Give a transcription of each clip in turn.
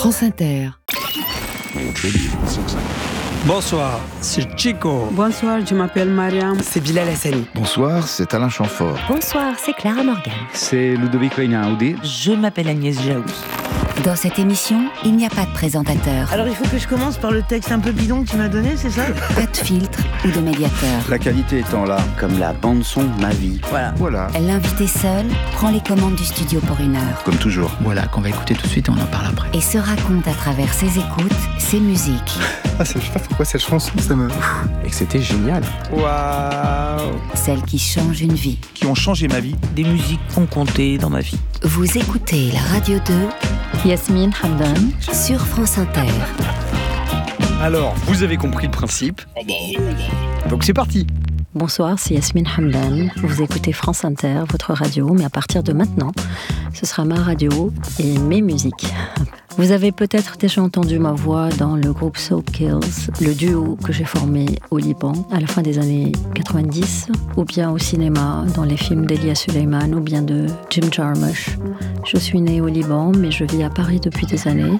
France Inter. Bonsoir, c'est Chico. Bonsoir, je m'appelle Mariam. C'est Bilal Hassani. Bonsoir, c'est Alain Chamfort. Bonsoir, c'est Clara Morgan. C'est Ludovic Reinaoudi. Je m'appelle Agnès Jaoui. Dans cette émission, il n'y a pas de présentateur. Alors il faut que je commence par le texte un peu bidon que tu m'as donné, c'est ça ? Pas de filtre ou de médiateur. La qualité étant là. Comme la bande-son de ma vie. Voilà. L'invité seul prend les commandes du studio pour 1 heure. Comme toujours. Voilà, qu'on va écouter tout de suite et on en parle après. Et se raconte à travers ses écoutes, ses musiques. Je sais pas pourquoi cette chanson, ça me... Et que c'était génial. Waouh. Celles qui changent une vie. Qui ont changé ma vie. Des musiques qu'ont compté dans ma vie. Vous écoutez la Radio 2, Yasmine Hamdan, sur France Inter. Alors, vous avez compris le principe. Donc c'est parti. bonsoir, c'est Yasmine Hamdan. Vous écoutez France Inter, votre radio, mais à partir de maintenant, ce sera ma radio et mes musiques. Vous avez peut-être déjà entendu ma voix dans le groupe Soap Kills, le duo que j'ai formé au Liban à la fin des années 90, ou bien au cinéma, dans les films d'Elia Suleiman ou bien de Jim Jarmusch. Je suis née au Liban, mais je vis à Paris depuis des années.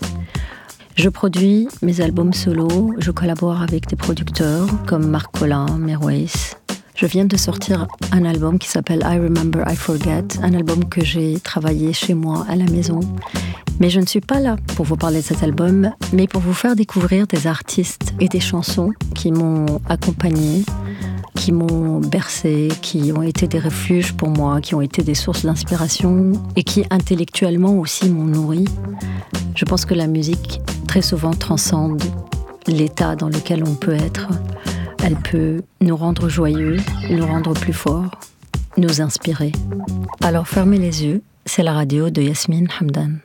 Je produis mes albums solo, je collabore avec des producteurs comme Marc Collin, Merways. Je viens de sortir un album qui s'appelle I Remember, I Forget, un album que j'ai travaillé chez moi à la maison. Mais je ne suis pas là pour vous parler de cet album, mais pour vous faire découvrir des artistes et des chansons qui m'ont accompagnée, qui m'ont bercée, qui ont été des refuges pour moi, qui ont été des sources d'inspiration et qui intellectuellement aussi m'ont nourri. Je pense que la musique, très souvent, transcende l'état dans lequel on peut être. Elle peut nous rendre joyeux, nous rendre plus forts, nous inspirer. Alors fermez les yeux, c'est la radio de Yasmine Hamdan.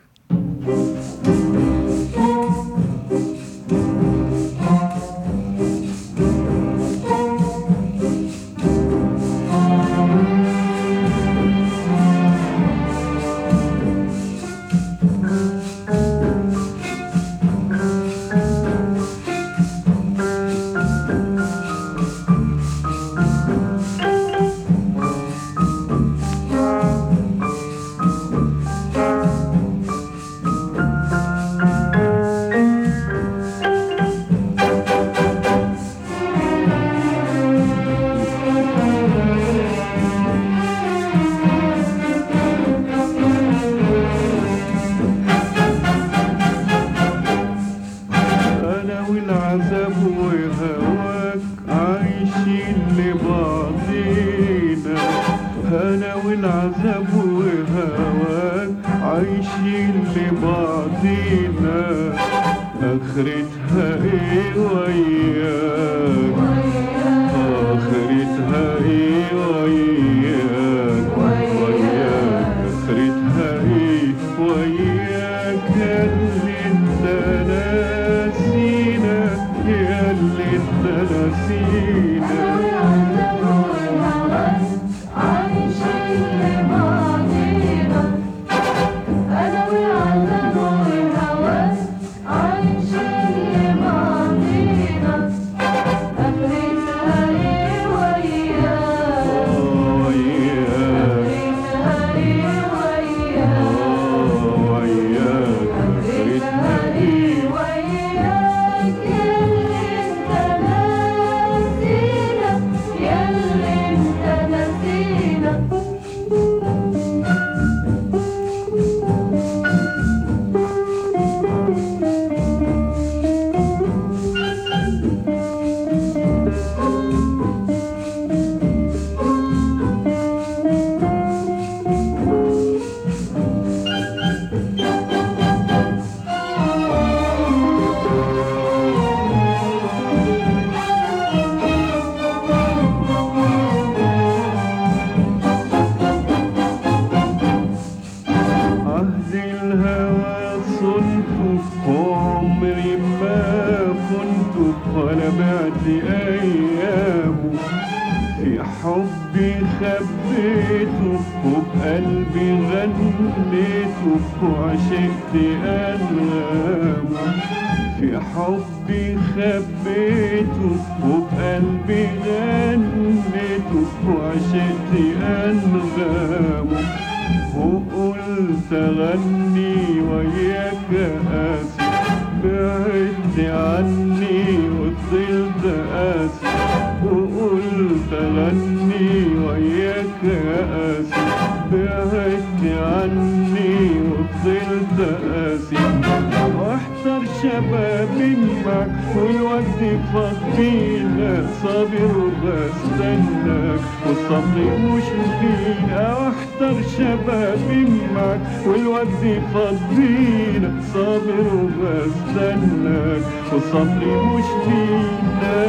وقلت غني وياك آسف بعدت عني وفضلت قاسي وقلت غني وياك يا قاسي بعدت عني وفضلت قاسي واحضر شبابي معك والوقت فضينا صابر وبستناك والصبر مش فينا واحضر شبابي معك والوقت فضينا صابر وبستناك والصبر مش فينا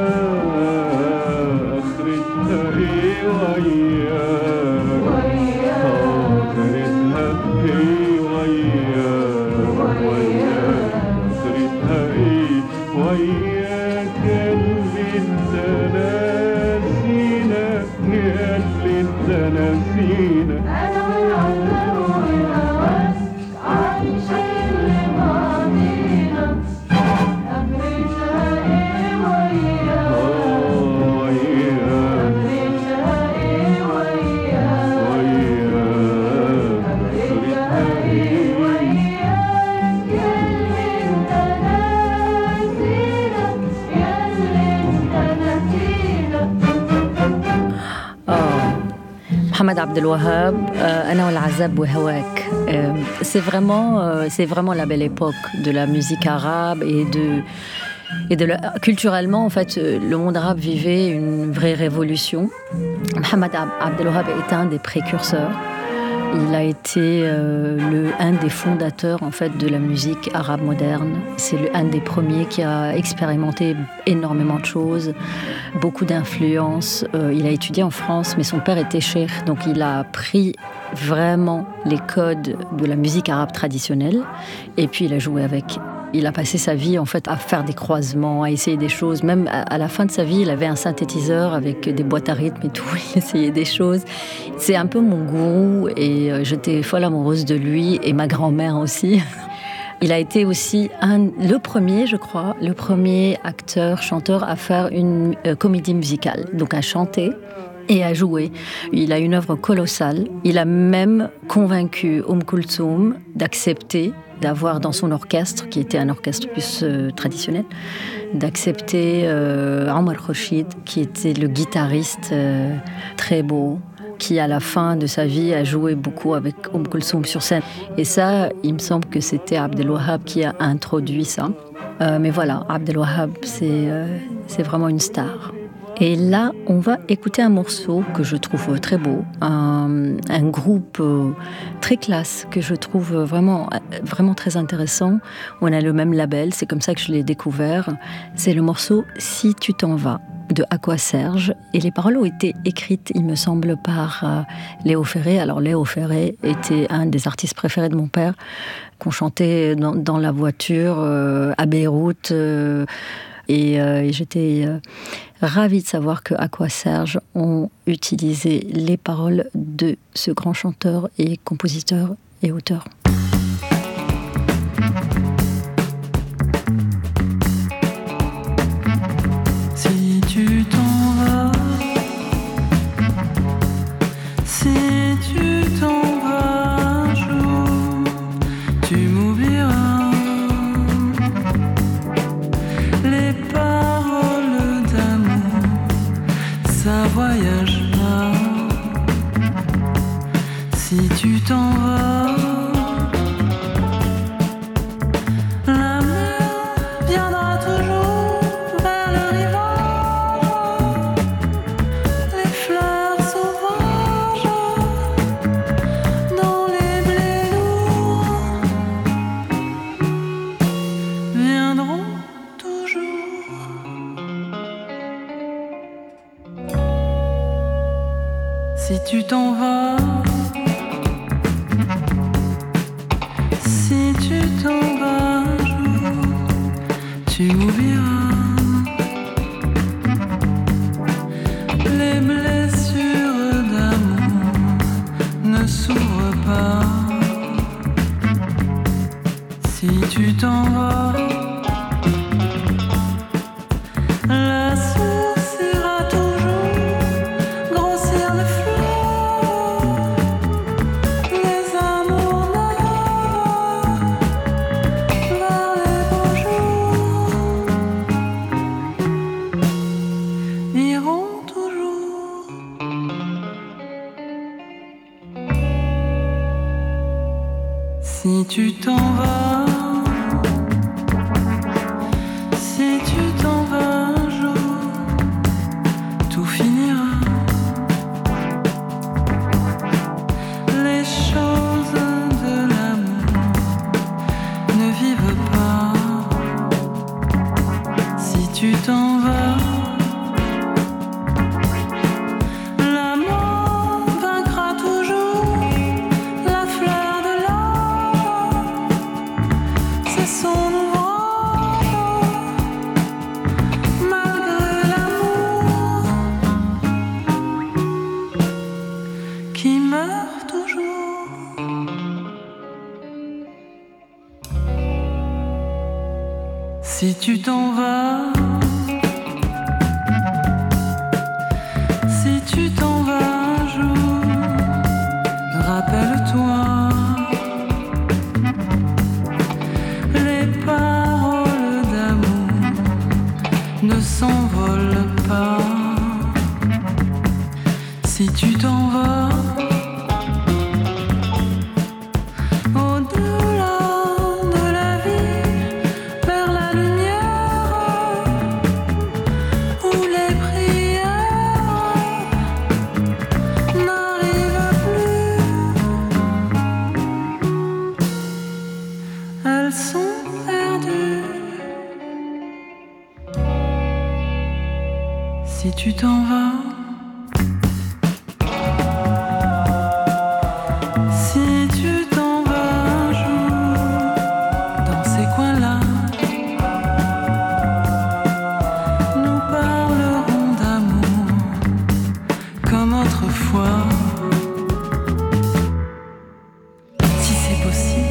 اخرتها ايه وياك اخرتها ايه وياك اخرتها ايه وياك اللي انت ناسينا يا اللي انت ناسينا انا والعذر والهواك عايشين لبعضينا اخرتها ايه وياك اخرتها ايه وياك اخرتها ايه وياك ياللي انت ناسينا ياللي انت ناسينا. Mohamed Abdel Wahab, Ana al-Azab wa Hawak. C'est vraiment la belle époque de la musique arabe culturellement, en fait, le monde arabe vivait une vraie révolution. Mohamed Abdel Wahab est un des précurseurs. Il a été un des fondateurs en fait de la musique arabe moderne. C'est un des premiers qui a expérimenté énormément de choses, beaucoup d'influences. Il a étudié en France, mais son père était cheikh, donc il a appris vraiment les codes de la musique arabe traditionnelle. Et puis il a joué avec. Il a passé sa vie en fait à faire des croisements, à essayer des choses. Même à la fin de sa vie, il avait un synthétiseur avec des boîtes à rythme et tout. Il essayait des choses. C'est un peu mon gourou et j'étais folle amoureuse de lui et ma grand-mère aussi. Il a été aussi le premier acteur, chanteur à faire une comédie musicale, donc à chanter et à jouer. Il a une œuvre colossale. Il a même convaincu Kulthum d'accepter d'avoir dans son orchestre, qui était un orchestre plus traditionnel, d'accepter Omar Khorshid, qui était le guitariste très beau, qui à la fin de sa vie a joué beaucoup avec Kulthum sur scène. Et ça, il me semble que c'était Abdel Wahab qui a introduit ça. Mais voilà, Abdel Wahab, c'est vraiment une star. Et là, on va écouter un morceau que je trouve très beau, un groupe très classe que je trouve vraiment, vraiment très intéressant. On a le même label, c'est comme ça que je l'ai découvert. C'est le morceau « Si tu t'en vas » de Aqua Serge. Et les paroles ont été écrites, il me semble, par Léo Ferré. Alors Léo Ferré était un des artistes préférés de mon père, qu'on chantait dans la voiture à Beyrouth. Et j'étais ravie de savoir que Aqua Serge ont utilisé les paroles de ce grand chanteur et compositeur et auteur. Si tu t'en vas, si tu t'en vas un jour, tu m'oublieras. Les paroles d'amour, ça voyage pas. Si tu t'en vas, la mer viendra toujours vers le rivage. Les fleurs sauvages dans les blés lourds viendront toujours. Si tu t'en vas, si tu t'en vas un jour, tu m'oublieras. Les blessures d'amour ne s'ouvrent pas. Si tu t'en vas, la source ira toujours grossir de fleurs. Les amours neufs vers les beaux tu t'en vas, si tu t'en vas un jour, tout finira. Les choses de l'amour ne vivent pas. Si tu t'en vas, l'amour vaincra toujours la fleur de l'âme. C'est son ouvrage, malgré l'amour qui meurt toujours. Si tu t'en vas, si tu t'en vas un jour, rappelle-toi, les paroles d'amour ne s'envolent pas. Si tu t'en vas, au-delà de la vie, vers la lumière, où les prières n'arrivent plus, elles sont perdues. Si tu t'en vas, si tu t'en vas un jour dans ces coins-là, nous parlerons d'amour comme autrefois, si c'est possible.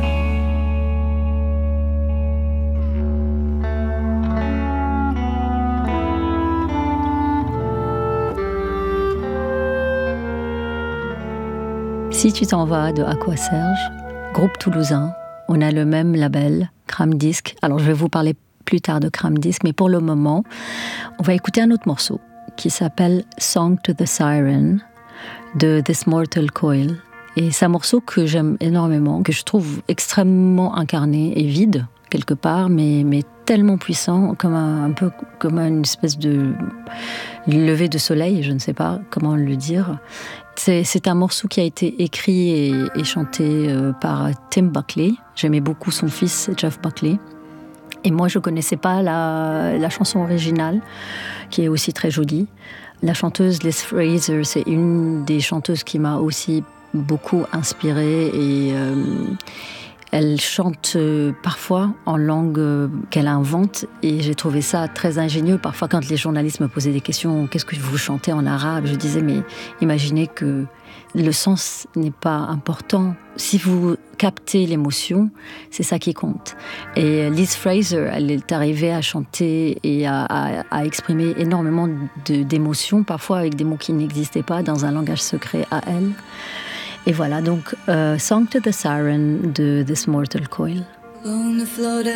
Si tu t'en vas de Aqua Serge, groupe toulousain, on a le même label, Cram Disc. Alors je vais vous parler plus tard de Cram Disc, mais pour le moment, on va écouter un autre morceau qui s'appelle Song to the Siren de This Mortal Coil. Et c'est un morceau que j'aime énormément, que je trouve extrêmement incarné et vide quelque part, mais tellement puissant, comme un peu comme une espèce de lever de soleil, je ne sais pas comment le dire. C'est un morceau qui a été écrit et chanté par Tim Buckley. J'aimais beaucoup son fils, Jeff Buckley. Et moi, je ne connaissais pas la chanson originale, qui est aussi très jolie. La chanteuse Liz Fraser, c'est une des chanteuses qui m'a aussi beaucoup inspirée. Et elle chante parfois en langue qu'elle invente. Et j'ai trouvé ça très ingénieux. Parfois, quand les journalistes me posaient des questions, qu'est-ce que vous chantez en arabe ? Je disais, mais imaginez que le sens n'est pas important. Si vous captez l'émotion, c'est ça qui compte. Et Liz Fraser, elle est arrivée à chanter et à exprimer énormément d'émotions, parfois avec des mots qui n'existaient pas, dans un langage secret à elle. Et voilà, donc Song to the Siren de This Mortal Coil. On the floating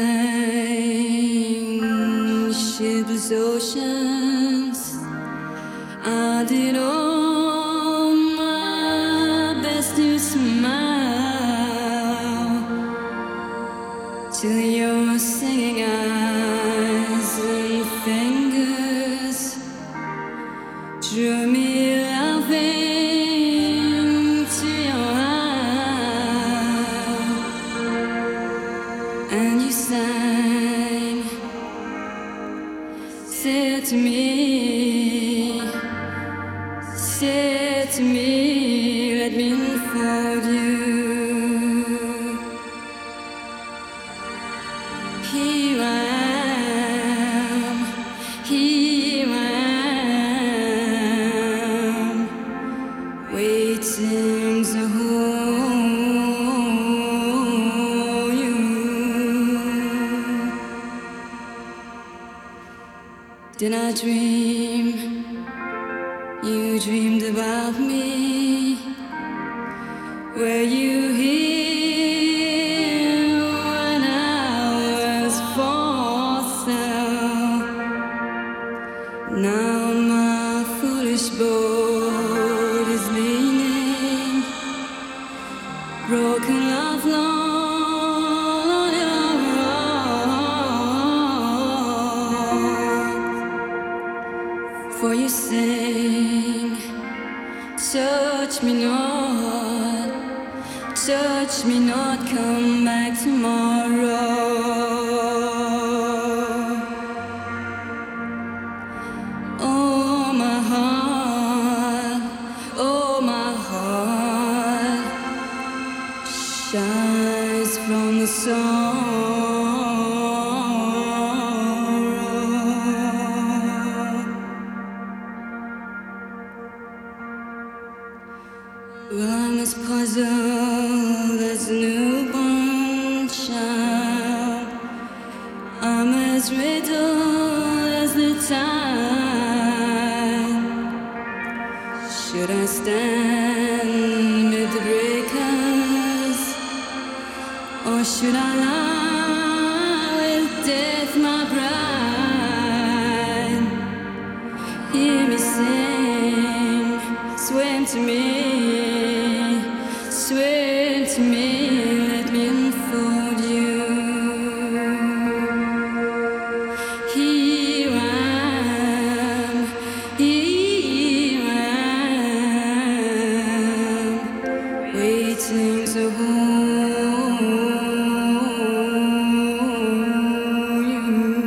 shipless oceans, I did all my best to smile till your singing eyes and fingers drew me laughing. Said to me, let me unfold you. Here I am, waiting to hold you. Did I dream? You dreamed about me. Were you here when I was for sale? Now my foolish boat is leaning, broken love long. touch me not, come back tomorrow. Oh my heart shines from the sun. Well, I'm as puzzled as a newborn child. I'm as riddled as the tide. Should I stand amid the breakers, or should I lie with death, my bride? Hear me sing, swim to me. Swear to me, let me unfold you. Here I am, waiting to hold you.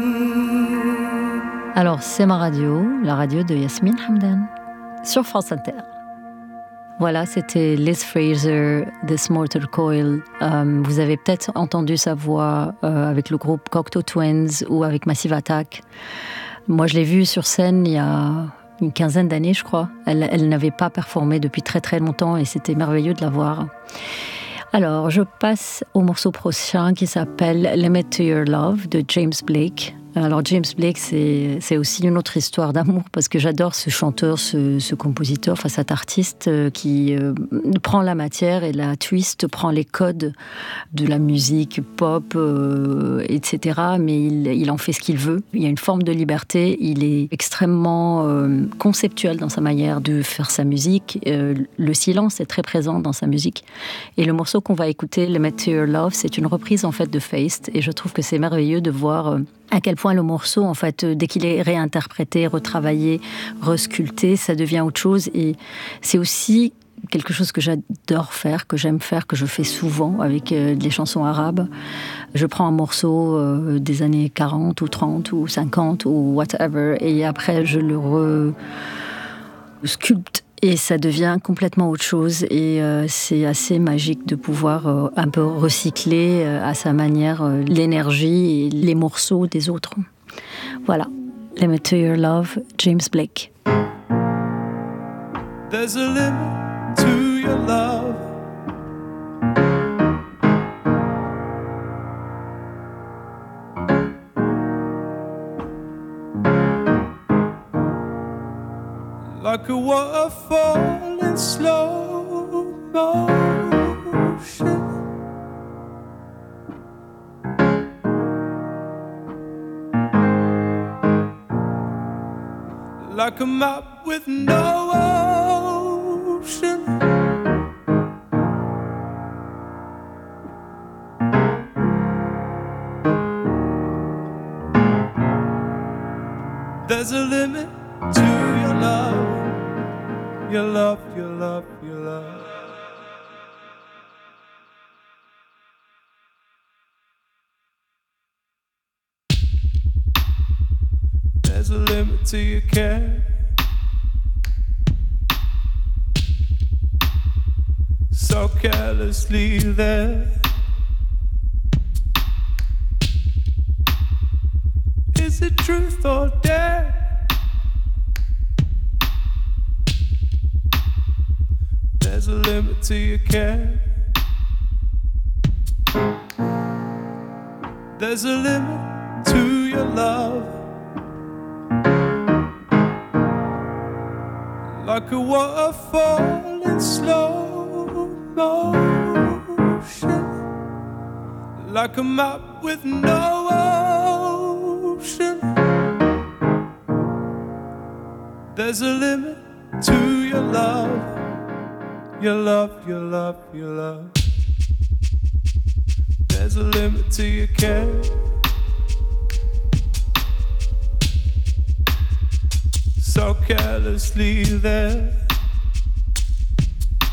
Alors, c'est ma radio, la radio de Yasmine Hamdan, sur France Inter. Voilà, c'était Liz Fraser, This Mortal Coil. Vous avez peut-être entendu sa voix avec le groupe Cocteau Twins ou avec Massive Attack. Moi, je l'ai vue sur scène il y a une quinzaine d'années, je crois. Elle n'avait pas performé depuis très très longtemps et c'était merveilleux de la voir. Alors, je passe au morceau prochain qui s'appelle Limit to Your Love de James Blake. Alors James Blake, c'est aussi une autre histoire d'amour parce que j'adore ce chanteur, ce compositeur, enfin cet artiste qui prend la matière et la twist, prend les codes de la musique pop, etc. Mais il en fait ce qu'il veut. Il y a une forme de liberté. Il est extrêmement conceptuel dans sa manière de faire sa musique. Le silence est très présent dans sa musique. Et le morceau qu'on va écouter, Limit to Your Love, c'est une reprise en fait de Feist. Et je trouve que c'est merveilleux de voir à quel point le morceau, en fait, dès qu'il est réinterprété, retravaillé, resculpté, ça devient autre chose. Et c'est aussi quelque chose que j'adore faire, que j'aime faire, que je fais souvent avec des chansons arabes. Je prends un morceau des années 40 ou 30 ou 50 ou whatever, et après je le resculpte. Et ça devient complètement autre chose et c'est assez magique de pouvoir un peu recycler à sa manière l'énergie et les morceaux des autres. Voilà. Limit to Your Love, James Blake. There's a limit to your love. Like a waterfall in slow motion, like a map with no ocean. There's a limit to your love. Your love, your love, your love. There's a limit to your care. So carelessly there. Is it truth or dare? There's a limit to your care. There's a limit to your love. Like a waterfall in slow motion, like a map with no ocean. There's a limit to your love. Your love, your love, your love. There's a limit to your care. So carelessly there.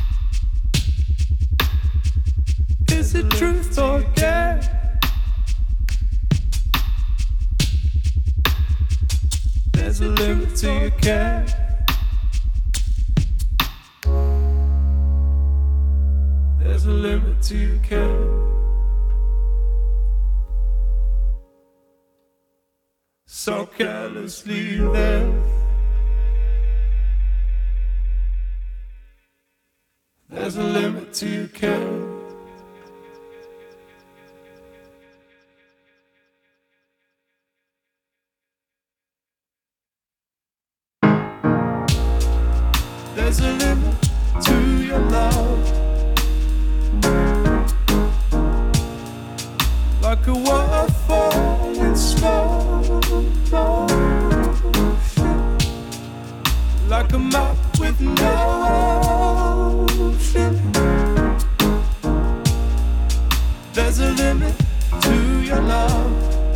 There's a limit to your care. There's a limit to your care. So carelessly there. There's a limit to your care. There's a limit to your love. Like a waterfall in slow motion. Like a map with no ocean. There's a limit to your love.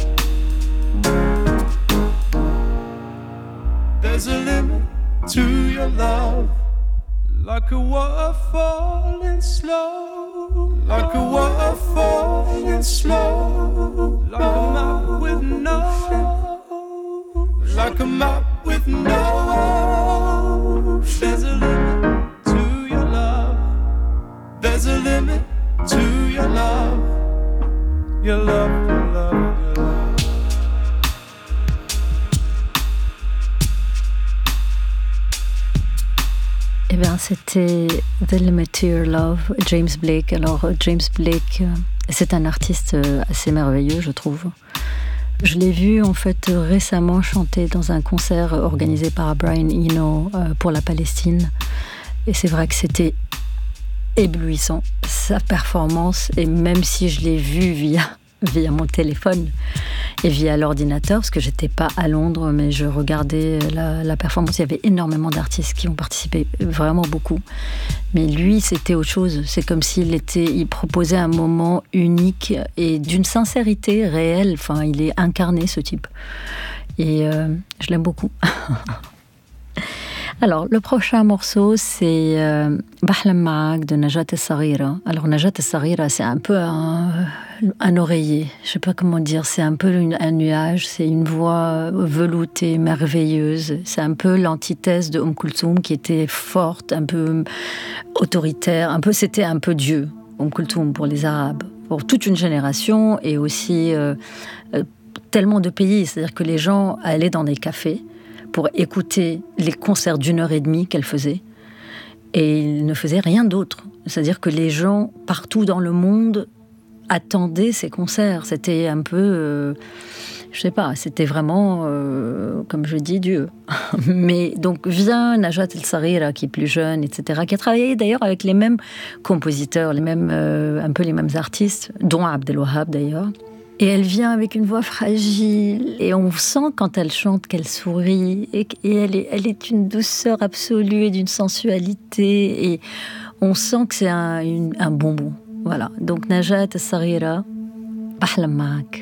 There's a limit to your love. Like a waterfall in slow. Like a waterfall in slow. Like a map with no. Like a map with no. There's a limit to your love. There's a limit to your love. Your love, your love, your love. Eh bien, c'était The Limit to Your Love, James Blake. Alors, James Blake, c'est un artiste assez merveilleux, je trouve. Je l'ai vu, en fait, récemment chanter dans un concert organisé par Brian Eno pour la Palestine. Et c'est vrai que c'était éblouissant, sa performance. Et même si je l'ai vu via mon téléphone et via l'ordinateur, parce que j'étais pas à Londres, mais je regardais la performance. Il y avait énormément d'artistes qui ont participé, vraiment beaucoup. Mais lui, c'était autre chose. C'est comme il proposait un moment unique et d'une sincérité réelle. Enfin, il est incarné, ce type. Et je l'aime beaucoup. Alors, le prochain morceau, c'est Bahlam Ma'ak de Najat El-Saghira. Alors, Najat El-Saghira, c'est un peu un oreiller. Je ne sais pas comment dire. C'est un peu un nuage. C'est une voix veloutée, merveilleuse. C'est un peu l'antithèse de Kulthum, qui était forte, un peu autoritaire. C'était un peu Dieu, Kulthum, pour les Arabes. Pour toute une génération et aussi tellement de pays. C'est-à-dire que les gens allaient dans des cafés pour écouter les concerts d'1h30 qu'elle faisait. Et ils ne faisaient rien d'autre. C'est-à-dire que les gens, partout dans le monde, attendaient ces concerts. C'était un peu... je sais pas, c'était vraiment, comme je dis, Dieu. Mais donc vient Najat El-Saghira, qui est plus jeune, etc., qui a travaillé d'ailleurs avec les mêmes compositeurs, un peu les mêmes artistes, dont Abdel Wahab d'ailleurs. Et elle vient avec une voix fragile, et on sent quand elle chante qu'elle sourit, et elle est une douceur absolue et d'une sensualité, et on sent que c'est un bonbon. Voilà, donc Najat El-Saghira, Bahlam Ma'ak.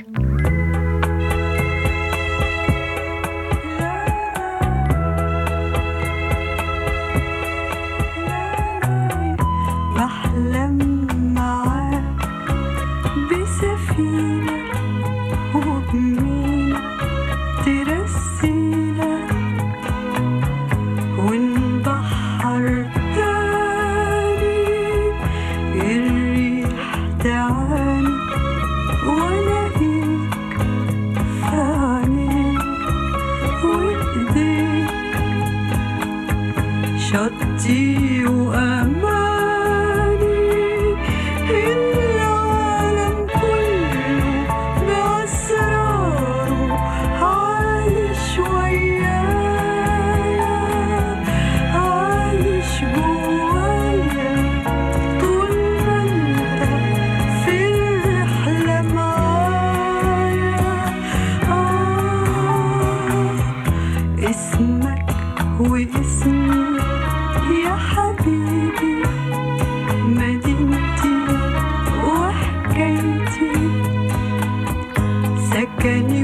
شطي وأماني العالم كله بأسراره عايش ويايا عايش جوايا طول ما انت في الرحلة معايا اسمك واسمي يا حبيبي مدينتي وحكايتي سكني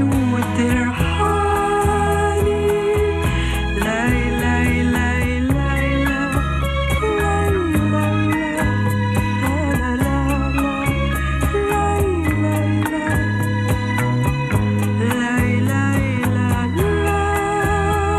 وترحالي لاي لاي لاي لاي لاي لاي لا لاي لاي لاي لاي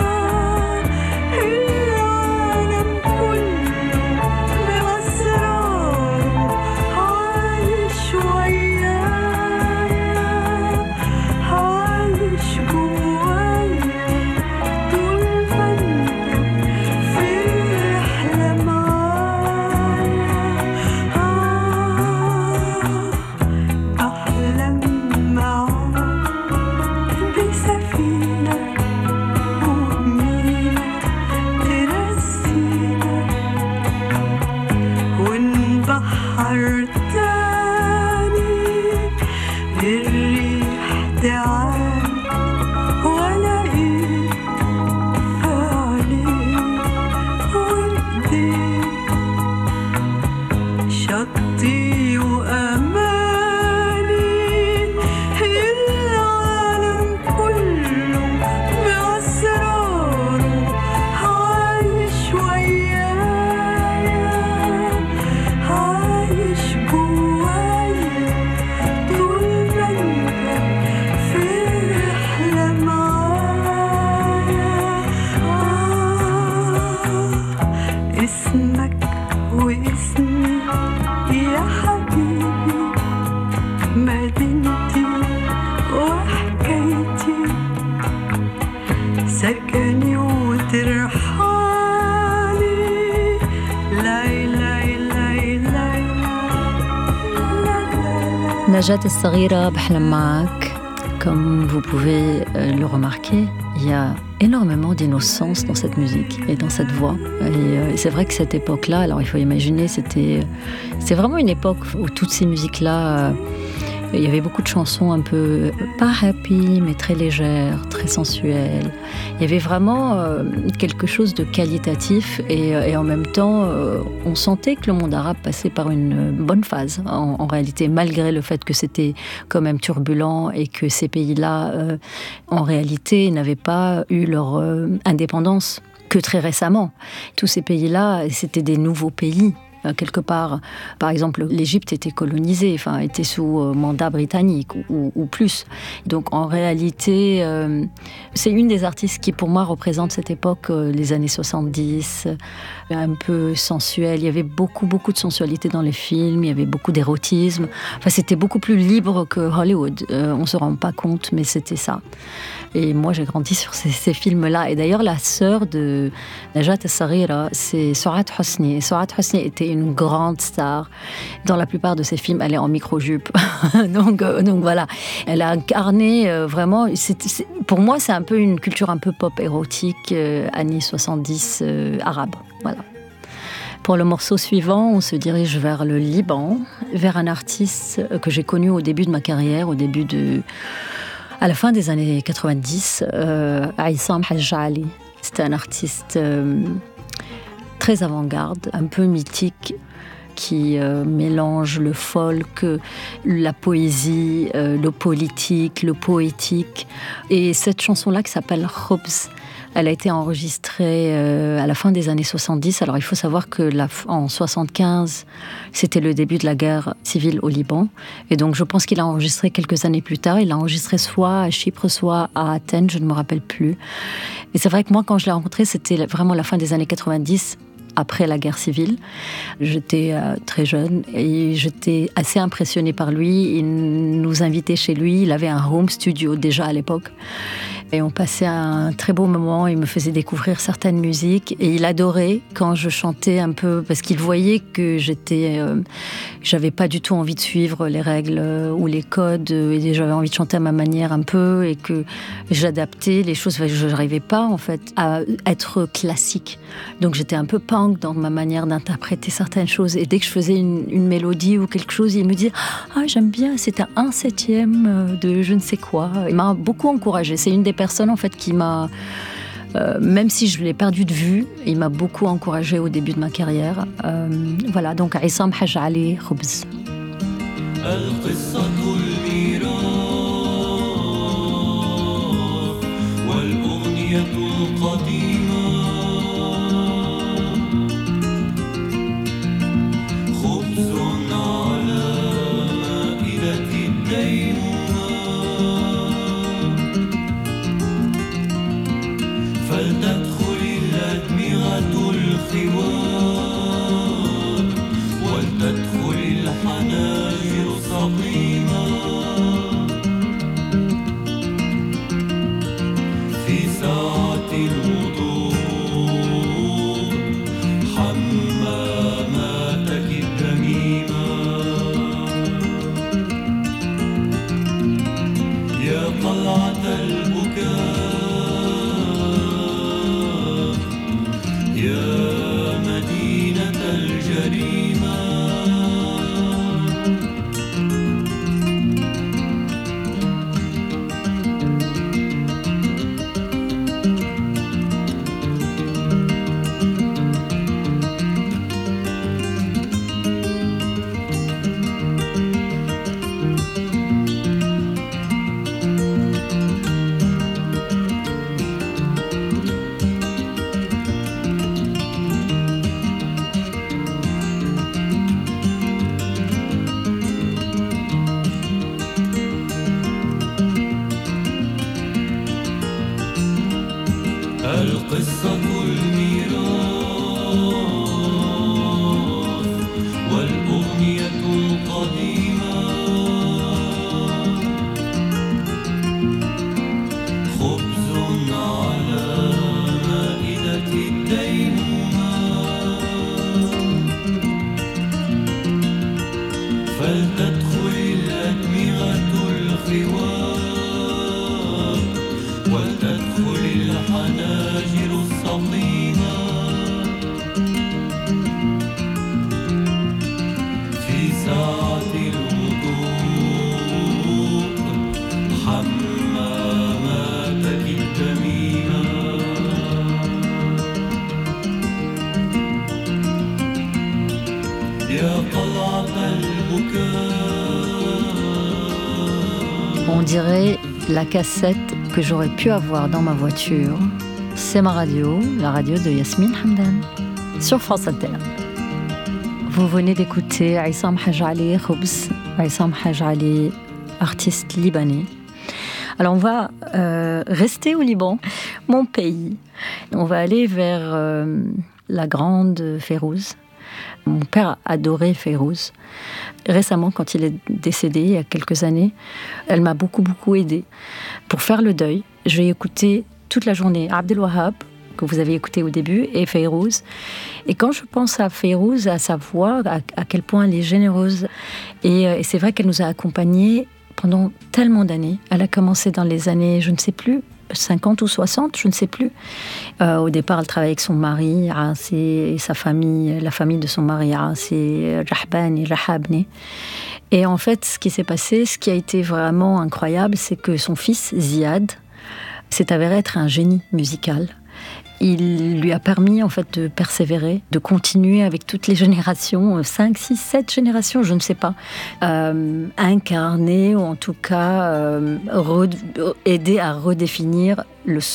Najat El-Saghira بحلم معك. Comme vous pouvez le remarquer, il y a énormément d'innocence dans cette musique et dans cette voix. Et c'est vrai que cette époque-là, alors il faut imaginer, c'est vraiment une époque où toutes ces musiques-là, il y avait beaucoup de chansons un peu, pas happy, mais très légères, très sensuelles. Il y avait vraiment quelque chose de qualitatif et en même temps, on sentait que le monde arabe passait par une bonne phase. En réalité, malgré le fait que c'était quand même turbulent et que ces pays-là, en réalité, n'avaient pas eu leur indépendance que très récemment. Tous ces pays-là, c'était des nouveaux pays. Quelque part, par exemple, l'Égypte était colonisée, enfin, était sous mandat britannique ou plus. Donc, en réalité, c'est une des artistes qui, pour moi, représente cette époque, les années 70, un peu sensuelle. Il y avait beaucoup de sensualité dans les films, il y avait beaucoup d'érotisme. Enfin, c'était beaucoup plus libre que Hollywood. On ne se rend pas compte, mais c'était ça. Et moi, j'ai grandi sur ces films-là. Et d'ailleurs, la sœur de Najat El-Saghira, c'est Souad Hosni. Et Souad Hosni était une grande star. Dans la plupart de ses films, elle est en micro-jupe. donc voilà. Elle a incarné vraiment... pour moi, c'est un peu une culture un peu pop érotique, années 70 arabe. Voilà. Pour le morceau suivant, on se dirige vers le Liban, vers un artiste que j'ai connu au début de ma carrière, à la fin des années 90, Aïssam Hadj Ali. C'était un artiste très avant-garde, un peu mythique, qui mélange le folk, la poésie, le politique, le poétique. Et cette chanson-là qui s'appelle Khobz, elle a été enregistrée à la fin des années 70. Alors il faut savoir que en 75, c'était le début de la guerre civile au Liban. Et donc je pense qu'il a enregistré quelques années plus tard. Il l'a enregistré soit à Chypre, soit à Athènes, je ne me rappelle plus. Et c'est vrai que moi, quand je l'ai rencontré, c'était vraiment la fin des années 90, après la guerre civile. J'étais très jeune et j'étais assez impressionnée par lui. Il nous invitait chez lui. Il avait un home studio déjà à l'époque. Et on passait un très beau moment, il me faisait découvrir certaines musiques et il adorait quand je chantais un peu, parce qu'il voyait que j'avais pas du tout envie de suivre les règles ou les codes, et j'avais envie de chanter à ma manière un peu, et que j'adaptais les choses. Je n'arrivais pas en fait à être classique, donc j'étais un peu punk dans ma manière d'interpréter certaines choses, et dès que je faisais une mélodie ou quelque chose, il me disait « Ah, j'aime bien, c'est un 1/7 de je ne sais quoi ». Il m'a beaucoup encouragée. C'est une des personne en fait qui m'a, même si je l'ai perdu de vue, il m'a beaucoup encouragée au début de ma carrière. Voilà, donc Aïssam Hadj Ali, Khobz. On dirait la cassette que j'aurais pu avoir dans ma voiture. C'est ma radio, la radio de Yasmine Hamdan, sur France Inter. Vous venez d'écouter Aïssam Haj Ali Khoubz, Aïssam Haj Ali, artiste libanais. Alors on va rester au Liban, mon pays. On va aller vers la grande Fayrouz. Mon père adorait Fayrouz. Récemment, quand il est décédé, il y a quelques années, elle m'a beaucoup aidée. Pour faire le deuil, je vais écouter toute la journée Abdel Wahab, que vous avez écouté au début, et Fayrouz. Et quand je pense à Fayrouz, à sa voix, à quel point elle est généreuse, et c'est vrai qu'elle nous a accompagnés pendant tellement d'années. Elle a commencé dans les années, je ne sais plus, 50 ou 60, je ne sais plus. Au départ, elle travaillait avec son mari, et sa famille, la famille de son mari, c'est Rahbani, Rahabni. Et en fait, ce qui s'est passé, ce qui a été vraiment incroyable, c'est que son fils, Ziad, s'est avéré être un génie musical. Il lui a permis en fait de persévérer, de continuer avec toutes les générations, 5, 6, 7 générations, je ne sais pas, incarner ou en tout cas aider à redéfinir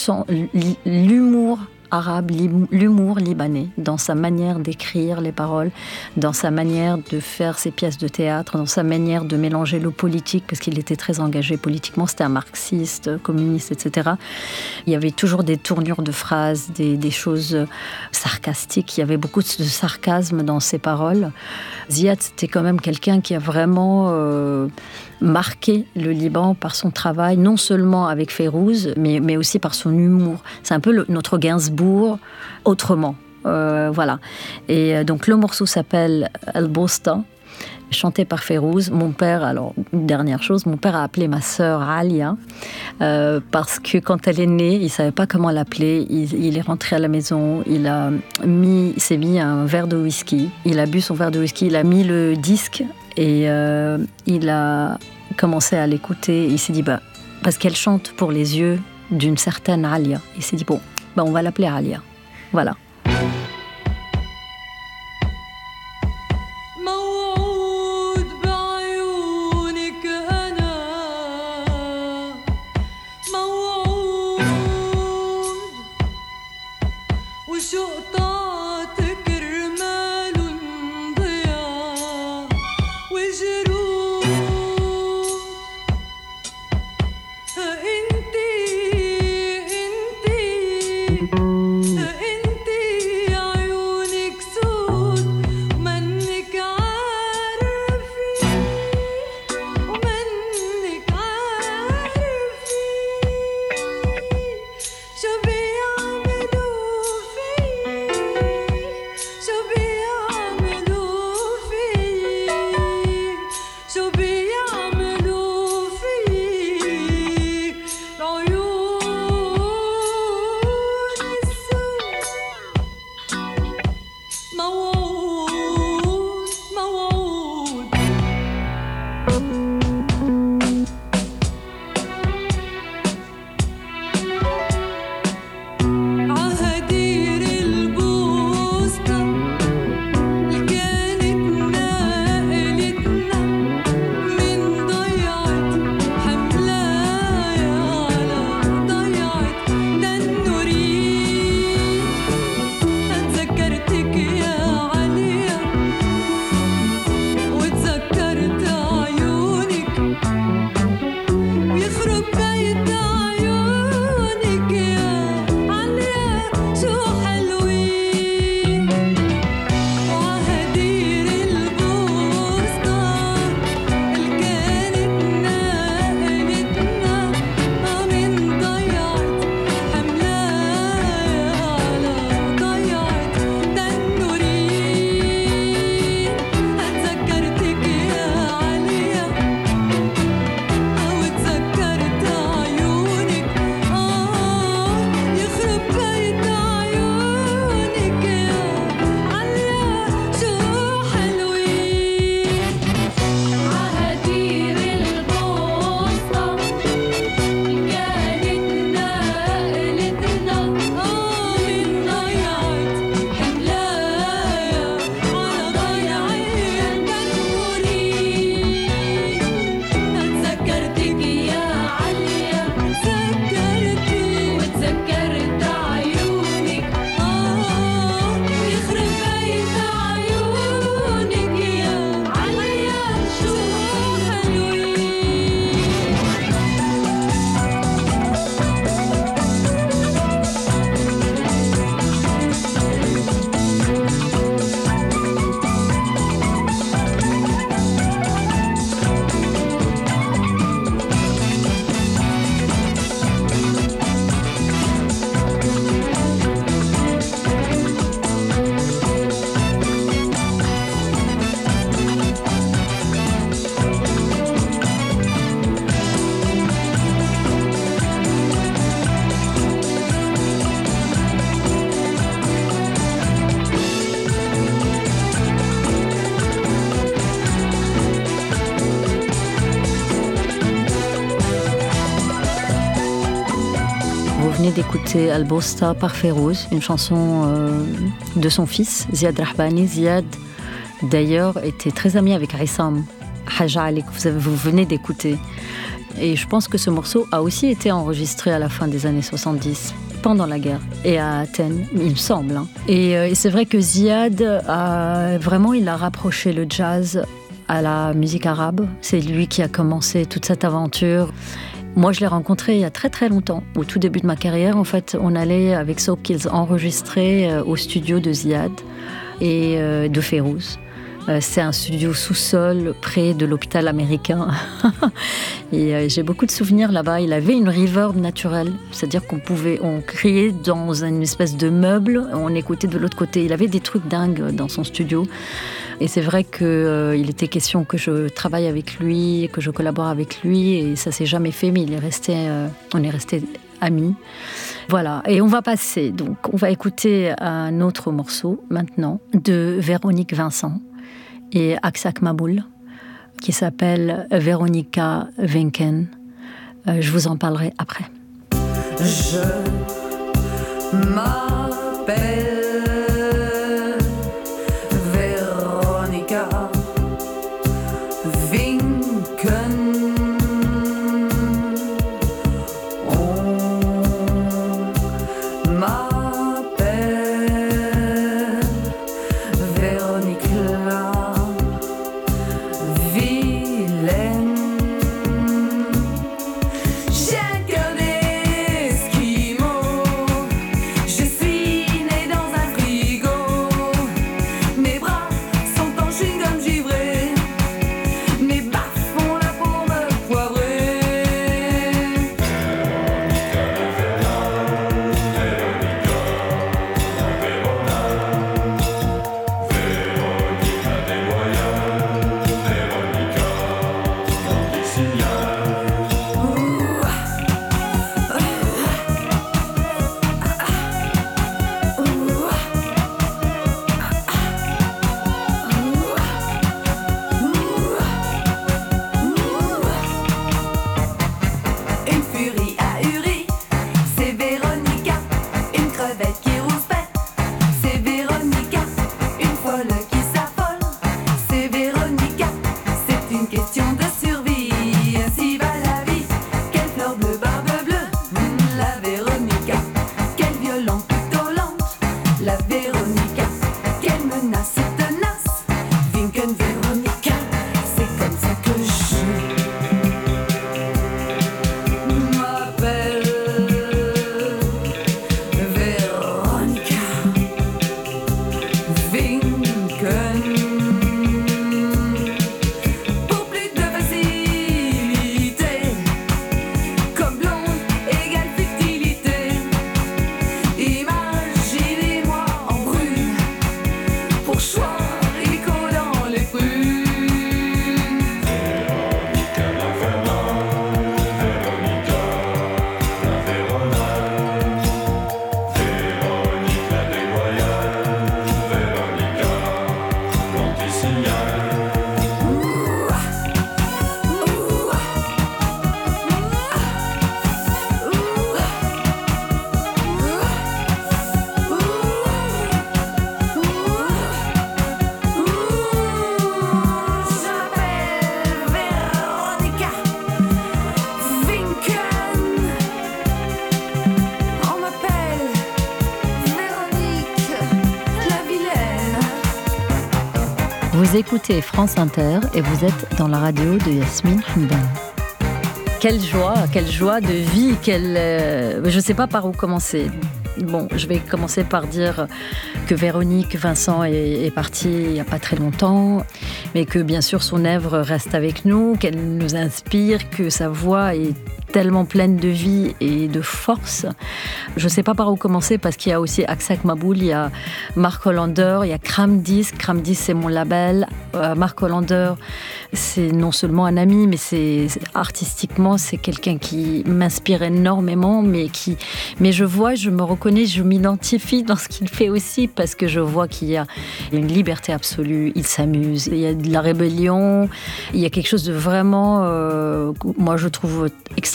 l'humour arabe, l'humour libanais, dans sa manière d'écrire les paroles, dans sa manière de faire ses pièces de théâtre, dans sa manière de mélanger le politique, parce qu'il était très engagé politiquement, c'était un marxiste, communiste, etc. Il y avait toujours des tournures de phrases, des choses sarcastiques, il y avait beaucoup de sarcasme dans ses paroles. Ziad, c'était quand même quelqu'un qui a vraiment marqué le Liban par son travail, non seulement avec Fayrouz, mais aussi par son humour. C'est un peu notre Gainsbourg autrement. Voilà. Et donc le morceau s'appelle Al-Bosta, chanté par Fayrouz. Mon père, alors une dernière chose, mon père a appelé ma sœur Alia parce que quand elle est née, il savait pas comment l'appeler. Il est rentré à la maison, il s'est mis un verre de whisky, il a bu son verre de whisky, il a mis le disque et il a commencé à l'écouter. Il s'est dit parce qu'elle chante pour les yeux d'une certaine Alia. Il s'est dit on va l'appeler Alia. Voilà. Vous venez d'écouter Al-Bosta par Férouz, une chanson de son fils, Ziad Rahbani. Ziad, d'ailleurs, était très ami avec Issam Haja Ali, que vous venez d'écouter. Et je pense que ce morceau a aussi été enregistré à la fin des années 70, pendant la guerre, et à Athènes, il me semble. Et c'est vrai que Ziad, il a rapproché le jazz à la musique arabe. C'est lui qui a commencé toute cette aventure. Moi, je l'ai rencontré il y a très très longtemps. Au tout début de ma carrière, en fait, on allait avec Soapkills enregistrer au studio de Ziad et de Férouz. C'est un studio sous-sol près de l'hôpital américain. Et j'ai beaucoup de souvenirs là-bas. Il avait une reverb naturelle, c'est-à-dire on criait dans une espèce de meuble, on écoutait de l'autre côté. Il avait des trucs dingues dans son studio. Et c'est vrai qu'il était question que je travaille avec lui, que je collabore avec lui, et ça s'est jamais fait, mais on est restés amis. Voilà, et on va écouter un autre morceau maintenant de Véronique Vincent et Aksak Maboul, qui s'appelle Veronica Vinken. Je vous en parlerai après. Je m'appelle Veronica Vinken. On m'appelle Véronique la vilaine. J'ai un cœur d'esquimau. Je suis née dans un frigo. Mes bras sont en chewing-gum givré. Mes baffes font la peau me poivrer. Une furie ahurie, c'est Véronica. Une crevette qui rouspète, c'est Véronica. Une folle qui s'affole, c'est Véronica. C'est une question de survie, ainsi va la vie. Quelle fleur bleue, barbe bleue, la Véronica. Quel violon plutôt lente, la Véronica. Quelle menace tenace, Vinken Véronica. C'est comme ça que je m'appelle Véronica Vinken. Pour plus de facilité, comme blonde égale futilité. Imaginez-moi en brune, pour choix illico dans les prunes. Vous écoutez France Inter et vous êtes dans la radio de Yasmine Hamdan. Quelle joie de vie, je ne sais pas par où commencer. Bon, je vais commencer par dire que Véronique Vincent est partie il n'y a pas très longtemps, mais que bien sûr son œuvre reste avec nous, qu'elle nous inspire, que sa voix est tellement pleine de vie et de force. Je ne sais pas par où commencer parce qu'il y a aussi Aksak Maboul, il y a Mark Hollander, il y a Kramdis. Kramdis, c'est mon label. Mark Hollander, c'est non seulement un ami, mais artistiquement, c'est quelqu'un qui m'inspire énormément, mais je me reconnais, je m'identifie dans ce qu'il fait aussi parce que je vois qu'il y a une liberté absolue, il s'amuse, il y a de la rébellion, il y a quelque chose de vraiment, moi je trouve extraordinaire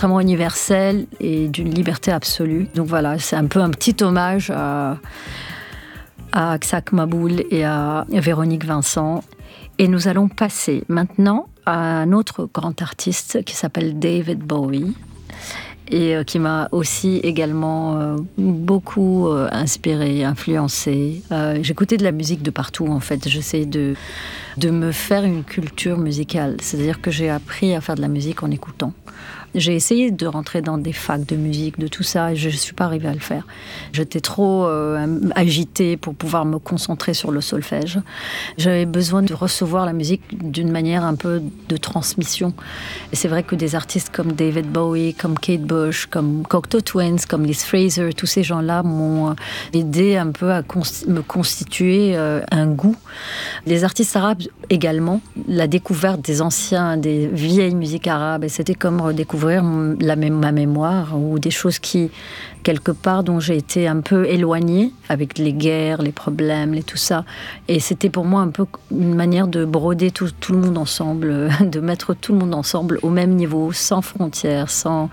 extrêmement universelle et d'une liberté absolue. Donc voilà, c'est un peu un petit hommage à Aksak Maboul et à Véronique Vincent. Et nous allons passer maintenant à un autre grand artiste qui s'appelle David Bowie et qui m'a aussi également beaucoup inspiré, influencé. J'écoutais de la musique de partout en fait. J'essaie de me faire une culture musicale. C'est-à-dire que j'ai appris à faire de la musique en écoutant. J'ai essayé de rentrer dans des facs de musique, de tout ça, et je ne suis pas arrivée à le faire. J'étais trop agitée pour pouvoir me concentrer sur le solfège. J'avais besoin de recevoir la musique d'une manière un peu de transmission. Et c'est vrai que des artistes comme David Bowie, comme Kate Bush, comme Cocteau Twins, comme Liz Fraser, tous ces gens-là m'ont aidé un peu à me constituer un goût. Les artistes arabes également, la découverte des vieilles musiques arabes, et c'était comme redécouvrir ma mémoire ou des choses qui, quelque part, dont j'ai été un peu éloignée avec les guerres, les problèmes, tout ça. Et c'était pour moi un peu une manière de broder tout le monde ensemble, de mettre tout le monde ensemble au même niveau, sans frontières, sans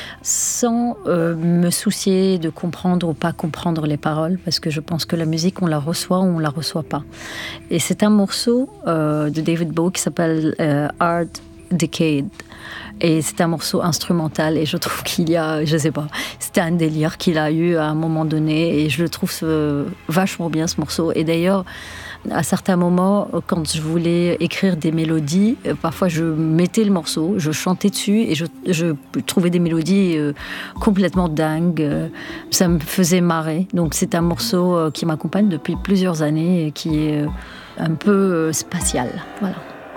me soucier de comprendre ou pas comprendre les paroles, parce que je pense que la musique, on la reçoit ou on la reçoit pas. Et c'est un morceau de David Bowie qui s'appelle Art Decade. Et c'est un morceau instrumental et je trouve je sais pas, c'était un délire qu'il a eu à un moment donné et je le trouve vachement bien ce morceau. Et d'ailleurs, à certains moments, quand je voulais écrire des mélodies, parfois je mettais le morceau, je chantais dessus et je trouvais des mélodies complètement dingues. Ça me faisait marrer. Donc c'est un morceau qui m'accompagne depuis plusieurs années et qui est un peu spatial. Voilà.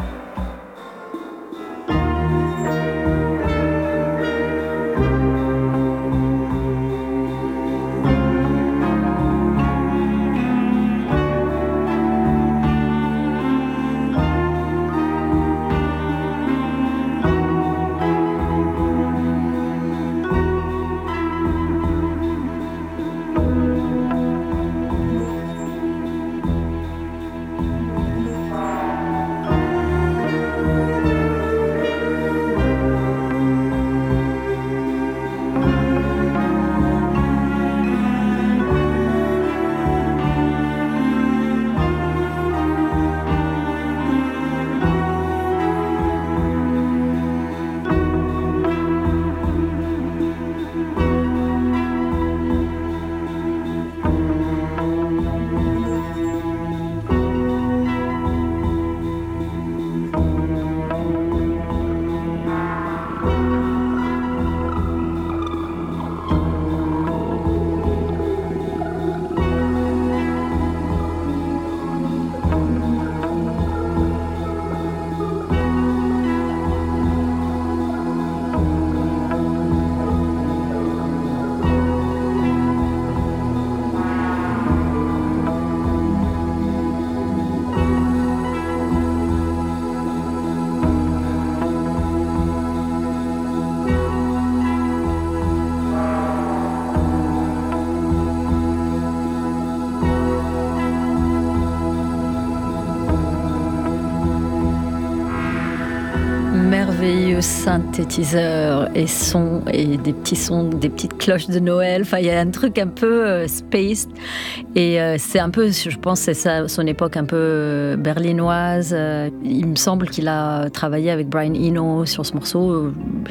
Synthétiseurs et sons et des petites cloches de Noël. Enfin, il y a un truc un peu spaced et c'est un peu, je pense, c'est ça, son époque un peu berlinoise. Il me semble qu'il a travaillé avec Brian Eno sur ce morceau.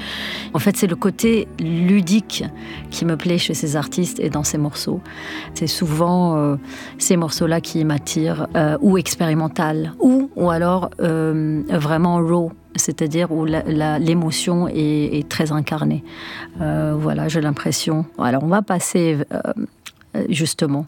En fait, c'est le côté ludique qui me plaît chez ces artistes et dans ces morceaux. C'est souvent ces morceaux-là qui m'attirent, ou expérimental, ou alors vraiment raw. C'est-à-dire où l'émotion est très incarnée. Voilà, j'ai l'impression. Alors, on va passer justement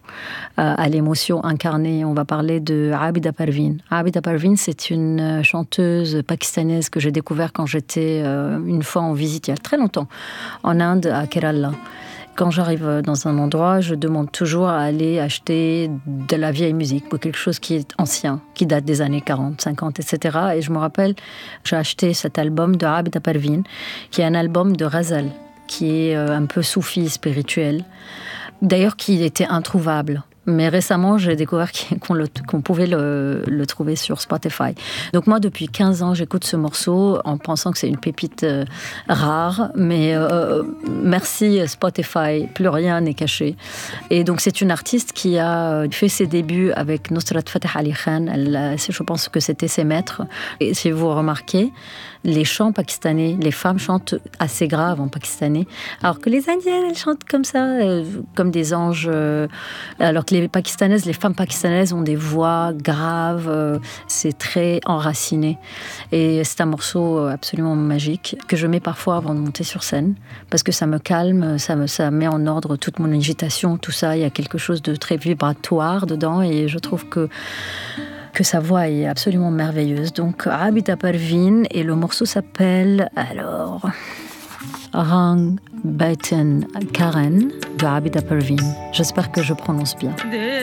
à l'émotion incarnée. On va parler de Abida Parveen. Abida Parveen, c'est une chanteuse pakistanaise que j'ai découverte quand j'étais une fois en visite, il y a très longtemps, en Inde, à Kerala. Quand j'arrive dans un endroit, je demande toujours à aller acheter de la vieille musique, ou quelque chose qui est ancien, qui date des années 40, 50, etc. Et je me rappelle, j'ai acheté cet album de Abida Parveen, qui est un album de ghazal, qui est un peu soufi, spirituel. D'ailleurs, qui était introuvable. Mais récemment, j'ai découvert qu'on pouvait le trouver sur Spotify. Donc moi, depuis 15 ans, j'écoute ce morceau en pensant que c'est une pépite rare. Mais merci Spotify, plus rien n'est caché. Et donc c'est une artiste qui a fait ses débuts avec Nusrat Fateh Ali Khan. Je pense que c'était ses maîtres. Et si vous remarquez, les chants pakistanais, les femmes chantent assez grave en pakistanais, alors que les Indiennes, elles chantent comme ça, comme des anges, alors que les femmes pakistanaises ont des voix graves, c'est très enraciné. Et c'est un morceau absolument magique que je mets parfois avant de monter sur scène, parce que ça me calme, ça met en ordre toute mon agitation, tout ça. Il y a quelque chose de très vibratoire dedans, et je trouve que sa voix est absolument merveilleuse. Donc, Abida Parveen, et le morceau s'appelle, alors, Rang Baiten Karen de Abida Parveen. J'espère que je prononce bien.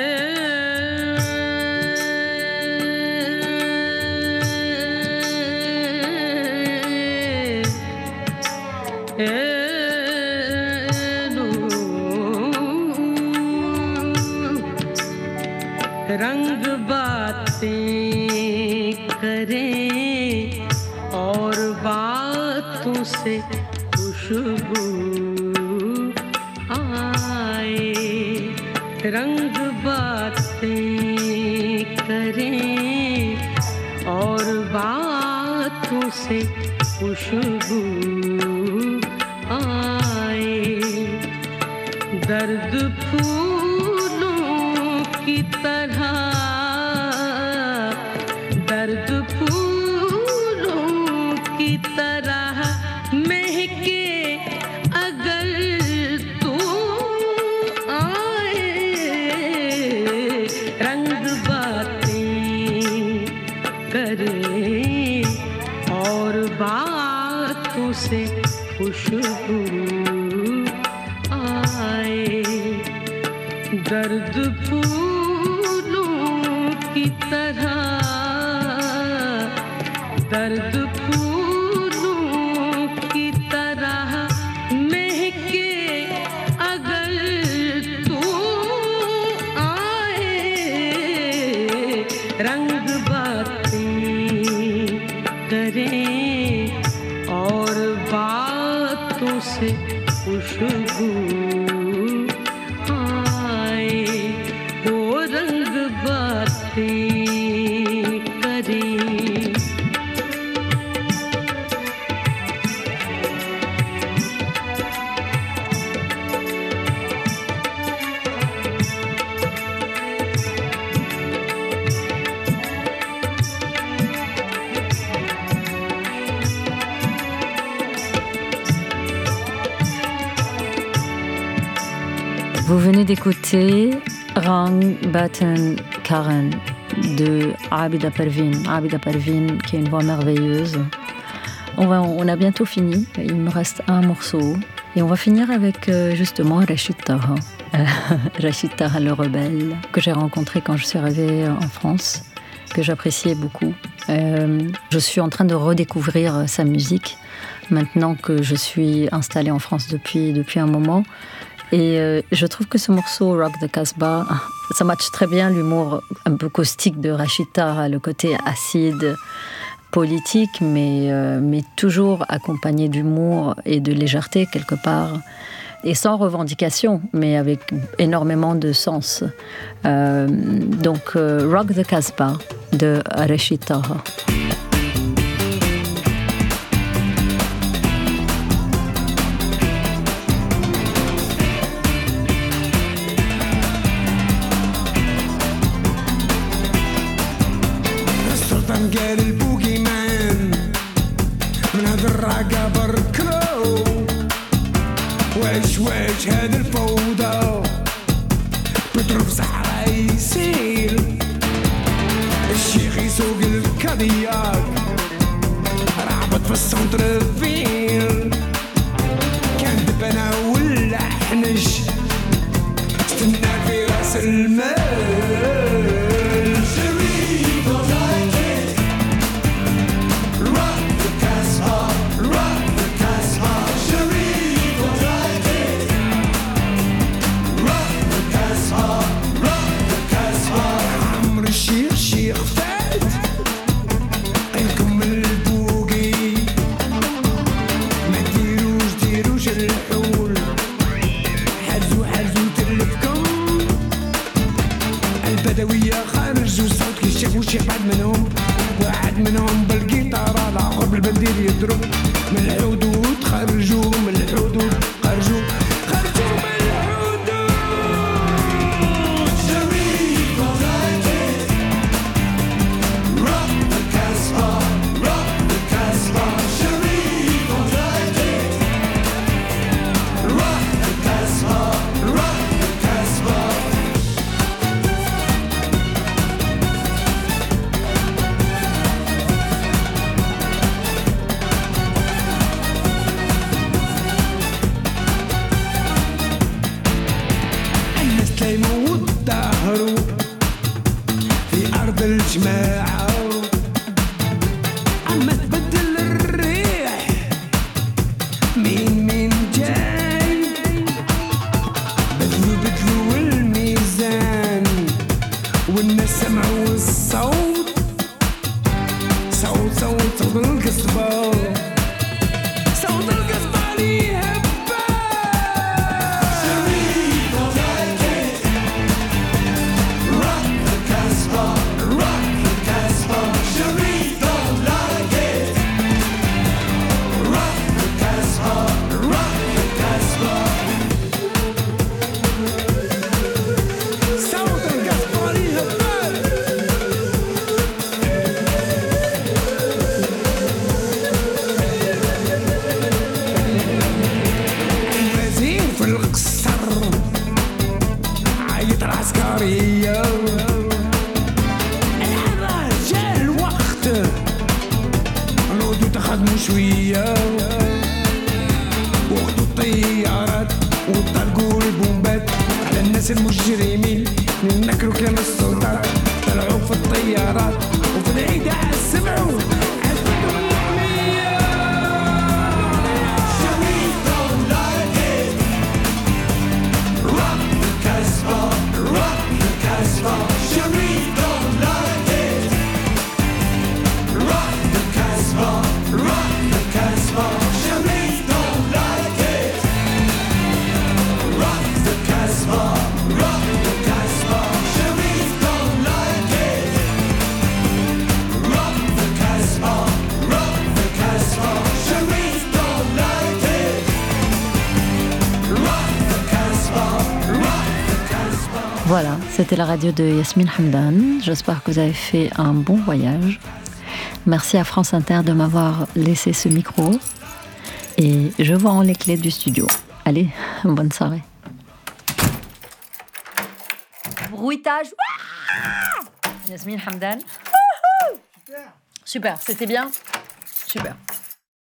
रंग बातें करें और बातों से खुशबू आए, रंग बातें करें और बातों से खुशबू आए, दर्द की तरह, दर्द फूलों की तरह महके अगर तू आए, रंग बातें करे और बातों से खुशबू आए, दर्द की तरह, दर्द फूलों की तरह महके अगर तू आए, रंग बातें करें और बातों से खुशबू आए, वो रंग बातें करें। Vous venez d'écouter Rang Baiten Karen de Abida Parveen. Abida Parveen qui a une voix merveilleuse. On a bientôt fini, il me reste un morceau. Et on va finir avec justement Rachid Taha. Rachid Taha le rebelle, que j'ai rencontré quand je suis arrivée en France, que j'appréciais beaucoup. Je suis en train de redécouvrir sa musique, maintenant que je suis installée en France depuis un moment. Et je trouve que ce morceau, Rock the Casbah, ça matche très bien l'humour un peu caustique de Rachid Taha, le côté acide, politique, mais toujours accompagné d'humour et de légèreté quelque part. Et sans revendication, mais avec énormément de sens. Donc, Rock the Casbah de Rachid Taha. قال البوكي مان من هذا الرقا بركلو واش هذا الفوضى بضرب صحراء يسيل الشيخ يسوق الكادياك رعبت في السنتر فيل كان دبنا ولا حنش استنى في راس المال Rock عدوية خارج وصوت كي شافوا شي حد منهم واحد منهم بالقيطارة الآخر بالبندير يضرب من الحدود خرجوا من الحدود خرجوا من الحدود شريف ونايتي rock the Casbah شريف ونايتي rock the Casbah يموت ظهره في أرض الجماعة أما تبدل الريح مين جاي بدلوا الميزان والناس سمعوا الصوت صوت القصبة صوت القصبة ليها العسكرية الحرة جا الوقت نعودو تخدمو شوية واخدو الطيارات وطلقو البومبات على الناس المجرمين نكرو كلام السلطات طلعو في الطيارات وفي العيد سمعو Voilà, c'était la radio de Yasmine Hamdan. J'espère que vous avez fait un bon voyage. Merci à France Inter de m'avoir laissé ce micro. Et je vous rends les clés du studio. Allez, bonne soirée. Bruitage. Yasmine Hamdan. Super, c'était bien. Super.